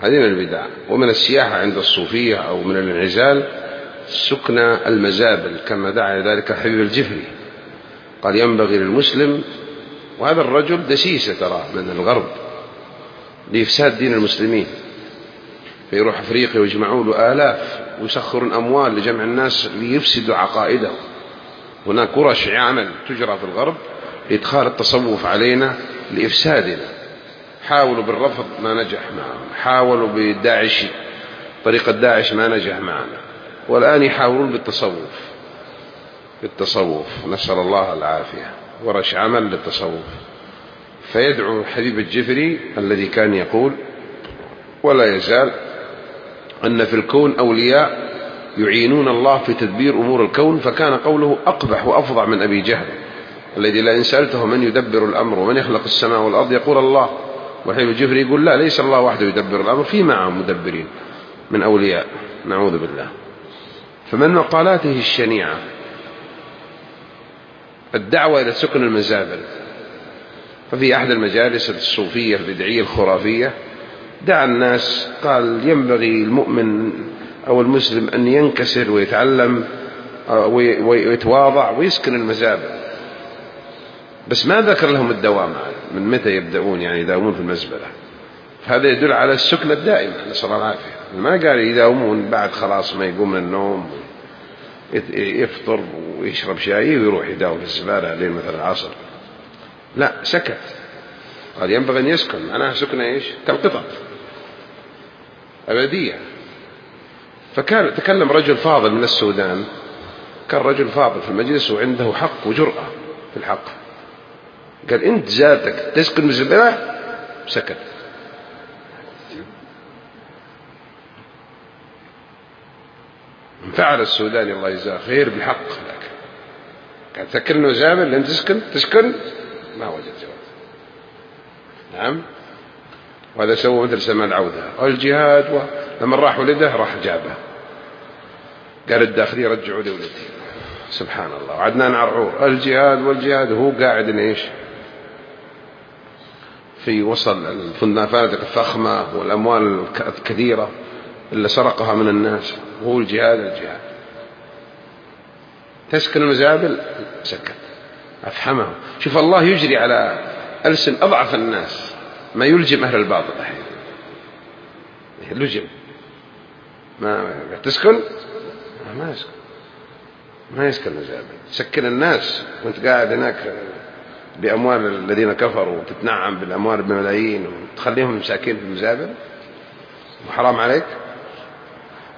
هذه من البدع. ومن السياحة عند الصوفية أو من الانعزال سكن المزابل، كما دعا ذلك حبيب الجفري، قال ينبغي للمسلم، وهذا الرجل دسيسة ترى من الغرب لإفساد دين المسلمين، فيروح أفريقيا ويجمعوا له آلاف ويسخرون أموال لجمع الناس ليفسدوا عقائده. هناك ورش عمل تجرى في الغرب لإدخال التصوف علينا لإفسادنا. حاولوا بالرفض ما نجح معهم، حاولوا بالداعش طريقة داعش ما نجح معنا، والآن يحاولون بالتصوف نسأل الله العافية، ورش عمل للتصوف. فيدعو حبيب الجفري الذي كان يقول ولا يزال أن في الكون أولياء يعينون الله في تدبير أمور الكون، فكان قوله أقبح وأفظع من أبي جهل الذي لا إن سألته من يدبر الأمر ومن يخلق السماء والأرض يقول الله. وحبيب الجفري يقول لا، ليس الله وحده يدبر الأمر، في معهم مدبرين من أولياء، نعوذ بالله. فمن مقالاته الشنيعة الدعوة إلى سكن المزابل. ففي أحد المجالس الصوفية البدعية الخرافية دعا الناس، قال ينبغي المؤمن أو المسلم أن ينكسر ويتعلم ويتواضع ويسكن المزابل، بس ما ذكر لهم الدوام من متى يبدأون، يعني يداومون في المزبلة. هذا يدل على السكنة الدائمة، نسأل الله العافية. ما قال يداومون بعد خلاص ما يقوم من النوم يفطر ويشرب شاي ويروح يداوم في الزبالة لين مثل العصر، لا، سكت. قال ينبغي أن يسكن، معناها سكنة إيش؟ كالقطط أبدية. فكان تكلم رجل فاضل من السودان، كان رجل فاضل في المجلس وعنده حق وجرأة في الحق، قال أنت ذاتك تسكن بالزبالة؟ سكت. فعل السوداني الله يجزاه خير بالحق، لكن قال تكلنا زابل لن تسكن ما وجد جواب. نعم. وهذا سوى مثل سماء العودة الجهاد، لما راح ولده راح جابه، قال الداخلية رجعوا لي ولدي. سبحان الله. وعدنان عرعور الجهاد وهو قاعد إيش في وصل الفنادق الفخمة والأموال الكثيرة اللي سرقها من الناس، وهو الجهاد. تسكن المزابل؟ سكت. أفهمه. شوف الله يجري على ألسن أضعف الناس ما يلجم أهل الباطل أحيانا، يلجم. ما تسكن؟ ما يسكن المزابل. سكن الناس وانت قاعد هناك بأموال الذين كفروا وتتنعم بالأموال بملايين وتخليهم مساكين في المزابل، وحرام عليك.